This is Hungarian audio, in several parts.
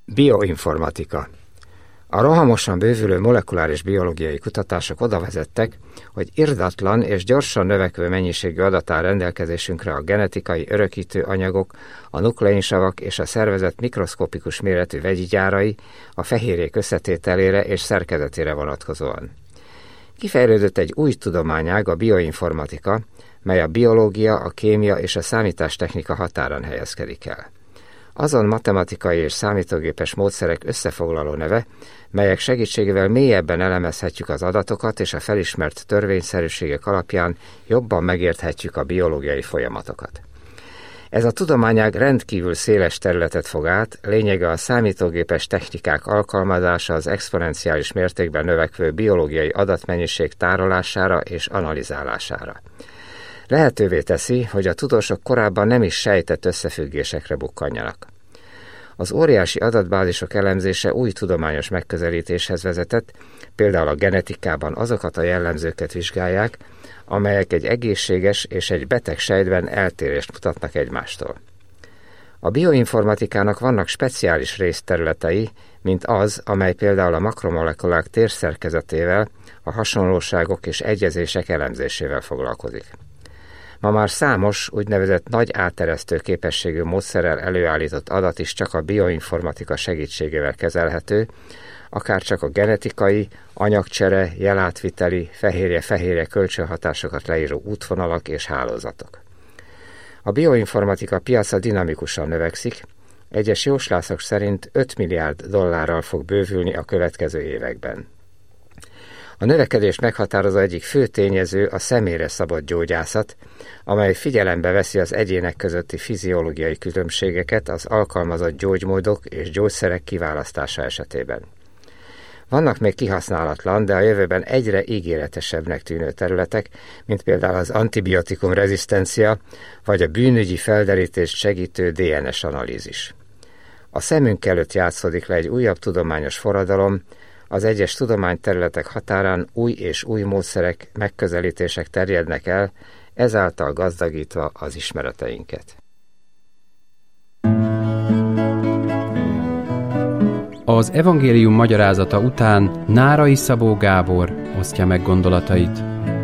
Bioinformatika. A rohamosan bővülő molekuláris biológiai kutatások oda vezettek, hogy irdatlan és gyorsan növekvő mennyiségű adat áll rendelkezésünkre a genetikai örökítő anyagok, a nukleinsavak és a szervezet mikroszkopikus méretű vegyi gyárai a fehérjék összetételére és szerkezetére vonatkozóan. Kifejlődött egy új tudományág, a bioinformatika, mely a biológia, a kémia és a számítástechnika határán helyezkedik el. Azon matematikai és számítógépes módszerek összefoglaló neve, melyek segítségével mélyebben elemezhetjük az adatokat és a felismert törvényszerűségek alapján jobban megérthetjük a biológiai folyamatokat. Ez a tudományág rendkívül széles területet fog át, lényege a számítógépes technikák alkalmazása az exponenciális mértékben növekvő biológiai adatmennyiség tárolására és analizálására. Lehetővé teszi, hogy a tudósok korábban nem is sejtett összefüggésekre bukkanjanak. Az óriási adatbázisok elemzése új tudományos megközelítéshez vezetett, például a genetikában azokat a jellemzőket vizsgálják, amelyek egy egészséges és egy beteg sejtben eltérést mutatnak egymástól. A bioinformatikának vannak speciális részterületei, mint az, amely például a makromolekulák térszerkezetével, a hasonlóságok és egyezések elemzésével foglalkozik. Ma már számos úgynevezett nagy áteresztő képességű módszerrel előállított adat is csak a bioinformatika segítségével kezelhető, akár csak a genetikai, anyagcsere, jelátviteli, fehérje-fehérje kölcsönhatásokat leíró útvonalak és hálózatok. A bioinformatika piaca dinamikusan növekszik, egyes jóslászok szerint 5 milliárd dollárral fog bővülni a következő években. A növekedést meghatározó egyik fő tényező a személyre szabott gyógyászat, amely figyelembe veszi az egyének közötti fiziológiai különbségeket az alkalmazott gyógymódok és gyógyszerek kiválasztása esetében. Vannak még kihasználatlan, de a jövőben egyre ígéretesebbnek tűnő területek, mint például az antibiotikum rezisztencia, vagy a bűnügyi felderítést segítő DNS analízis. A szemünk előtt játszódik le egy újabb tudományos forradalom, az egyes tudományterületek határán új és új módszerek, megközelítések terjednek el, ezáltal gazdagítva az ismereteinket. Az evangélium magyarázata után Nárai Szabó Gábor osztja meg gondolatait.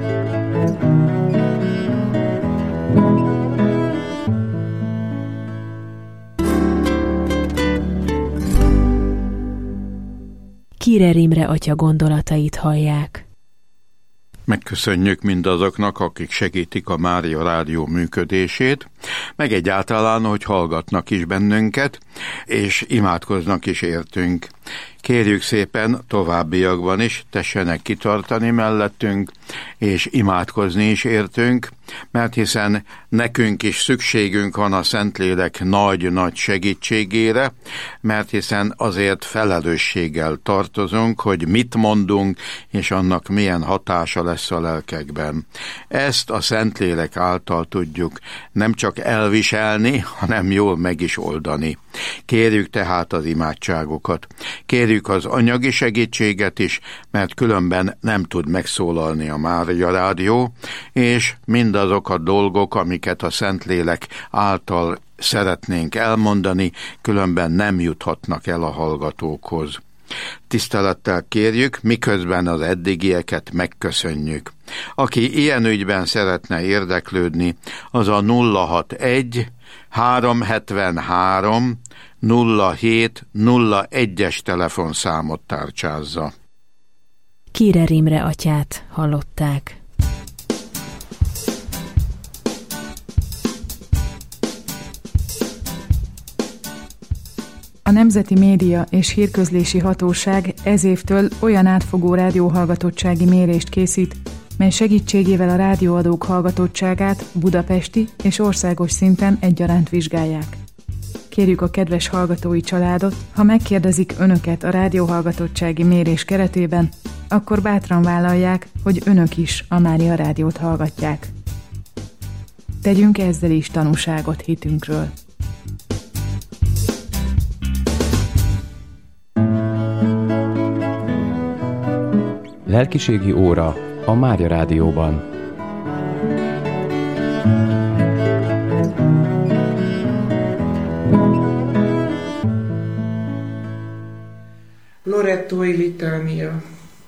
Kirer Imre atya gondolatait hallják. Megköszönjük mindazoknak, akik segítik a Mária Rádió működését, meg egyáltalán, hogy hallgatnak is bennünket, és imádkoznak is értünk. Kérjük szépen továbbiakban is tessenek kitartani mellettünk, és imádkozni is értünk, mert hiszen nekünk is szükségünk van a Szentlélek nagy-nagy segítségére, mert hiszen azért felelősséggel tartozunk, hogy mit mondunk, és annak milyen hatása lesz a lelkekben. Ezt a Szentlélek által tudjuk nem csak elviselni, hanem jól meg is oldani. Kérjük tehát az imádságokat. Kérjük az anyagi segítséget is, mert különben nem tud megszólalni a Mária Rádió, és mindazok a dolgok, amiket a Szentlélek által szeretnénk elmondani, különben nem juthatnak el a hallgatókhoz. Tisztelettel kérjük, miközben az eddigieket megköszönjük. Aki ilyen ügyben szeretne érdeklődni, az a 061 373 0701-es telefonszámot tárcsázza. Kirer Imre atyát hallották. A Nemzeti Média és Hírközlési Hatóság ez évtől olyan átfogó rádióhallgatottsági mérést készít, mely segítségével a rádióadók hallgatottságát budapesti és országos szinten egyaránt vizsgálják. Kérjük a kedves hallgatói családot, ha megkérdezik önöket a rádióhallgatottsági mérés keretében, akkor bátran vállalják, hogy önök is a Mária Rádiót hallgatják. Tegyünk ezzel is tanúságot hitünkről. Lelkiségi óra a Mária Rádióban. Lorettói litánia.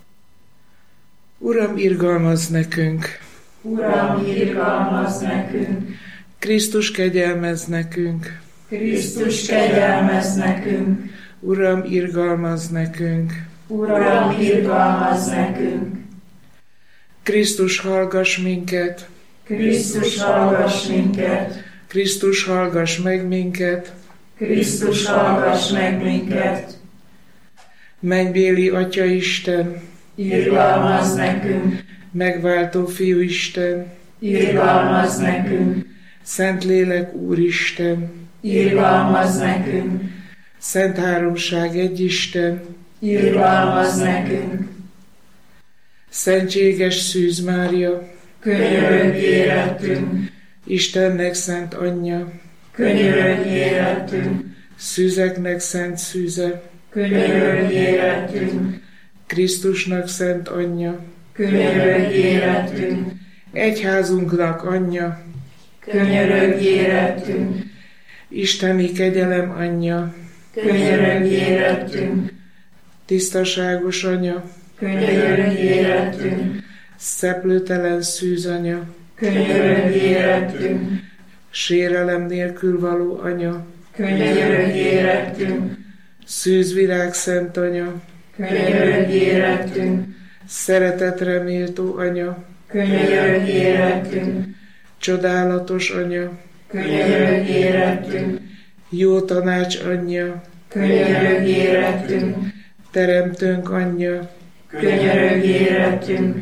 Uram, irgalmazz nekünk! Uram, irgalmazz nekünk! Krisztus, kegyelmezz nekünk! Krisztus, kegyelmezz nekünk! Uram, irgalmazz nekünk! Uram, irgalmazz nekünk! Krisztus, hallgass minket! Krisztus, hallgass minket! Krisztus, hallgass meg minket! Krisztus, hallgass meg minket! Mennybéli Atya Isten! Irgalmazz nekünk! Megváltó Fiú Isten! Irgalmazz nekünk! Szentlélek Úristen! Irgalmazz nekünk! Szent Háromság egy Isten! Irgalmazz nekünk! Szentséges Szűz Mária! Könyörögj érettünk! Istennek szent anyja! Könyörögj érettünk! Szűzeknek szent szűze! Könyörögj érettünk! Krisztusnak szent anyja! Könyörögj érettünk! Egyházunknak anyja! Könyörögj érettünk! Isteni kegyelem anyja! Könyörögj érettünk! Tisztaságos anya! Könyörögj érettünk! Szeplőtelen szűz anya! Könyörögj érettünk! Sérelem nélkül való anya! Könyörögj érettünk! Szűzvirág szent anya! Könyörögj érettünk! Szeretetre méltó anya! Könyörögj érettünk! Csodálatos anya! Könyörögj érettünk! Jó tanács anyja! Könyörögj érettünk! Teremtőnk anyja! Könyörögj érettünk!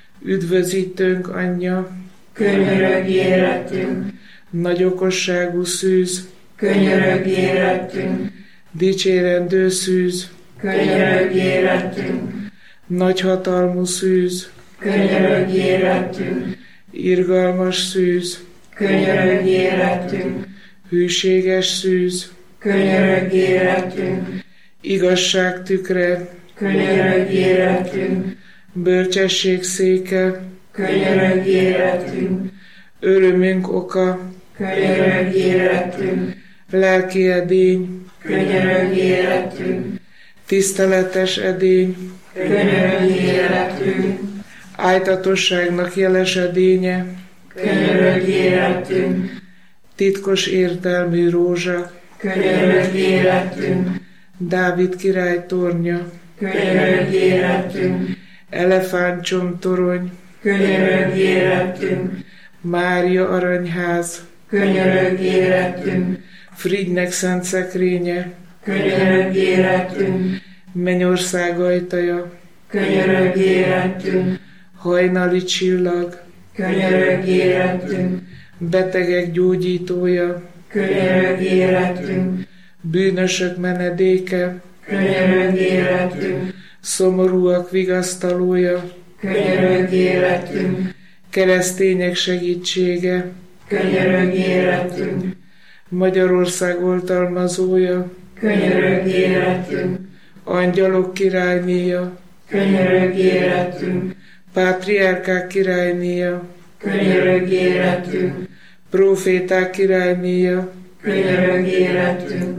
Üdvözítőnk anyja! Könyörögj érettünk! Nagy okosságú szűz! Könyörögj érettünk! Dicsérendő szűz! Könyörögj érettünk! Nagy hatalmú szűz! Könyörögj érettünk! Irgalmas szűz! Könyörögj érettünk! Hűséges szűz! Könyörögj érettünk! Igazság tükre! Könyörögj érettünk! Bölcsesség széke! Könyörögj érettünk! Örömünk oka! Könyörögj érettünk! Lelki edény! Könyörögj érettünk! Tiszteletes edény! Könyörögj érettünk! Ájtatosságnak jeles edénye! Könyörögj érettünk! Titkos értelmű rózsa! Könyörögj érettünk! Dávid király tornya! Könyörögj érettünk! Elefántcsom torony! Könyörögj érettünk! Mária aranyház! Könyörögj érettünk! Frigynek szent szekrénye! Könyörögj érettünk! Mennyország ajtaja! Könyörögj érettünk! Hajnali csillag! Könyörögj érettünk! Betegek gyógyítója! Könyörögj érettünk! Bűnösök menedéke! Könyörögj érettünk! Szomorúak vigasztalója! Könyörögj érettünk! Keresztények segítsége! Könyörögj érettünk! Magyarország oltalmazója! Könyörögj érettünk! Angyalok királynéja! Könyörögj érettünk! Pátriárkák királynéja! Könyörögj érettünk! Próféták királynéja! Könyörögj érettünk!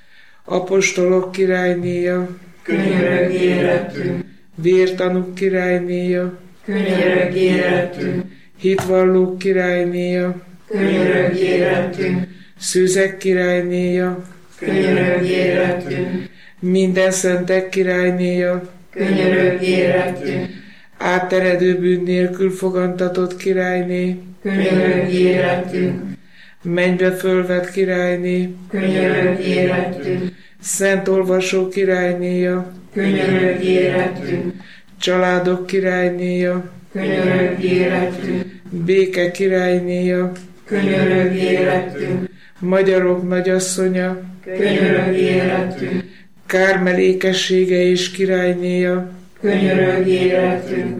Apostolok királynéja! Könyörögj érettünk! Vértanúk királynéja! Könyörögj érettünk! Hitvallók királynéja! Könyörögj érettünk! Szűzek királynéja! Könyörögj érettünk! Minden szentek királynéja! Könyörögj érettünk! Átteredő bűn nélkül fogantatott királyné! Könyörögj érettünk! Mennybe fölvett királyné! Könyörögj érettünk! Szent olvasó királynéja! Könyörögj érettünk! Családok királynéja! Könyörögj érettünk! Béke királynéja! Könyörögj érettünk! Magyarok nagyasszonya! Könyörögj érettünk! Kármel ékessége és királynéja! Könyörögj érettünk!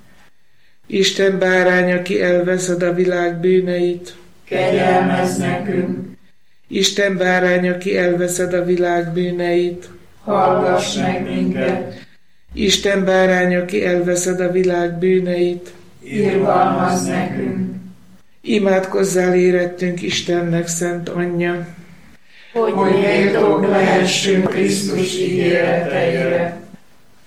Isten bárány, aki elveszed a világ bűneit! Kegyelmezz nekünk! Isten bárány, aki elveszed a világ bűneit! Hallgass meg minket! Isten bárány, aki elveszed a világ bűneit! Irgalmazz nekünk! Imádkozzál érettünk Istennek szent anyja! Hogy méltók lehessünk Krisztus ígéreteire.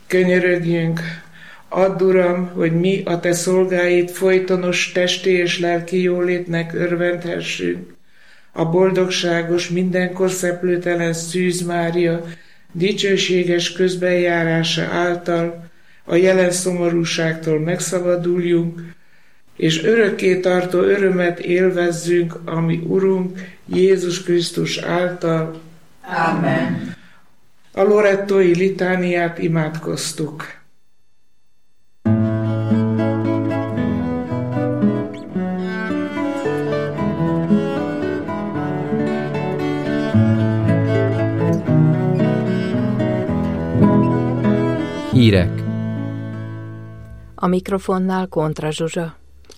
Könyörögjünk, add, Uram, hogy mi, a Te szolgáid folytonos testi és lelki jólétnek örvendhessünk. A boldogságos, mindenkor szeplőtelen Szűz Mária dicsőséges közbenjárása által a jelen szomorúságtól megszabaduljunk, és örökké tartó örömet élvezzünk, ami Urunk Jézus Krisztus által. Amen. A lorettói litániát imádkoztuk. Hírek. A mikrofonnál Kontra Zsuzsa.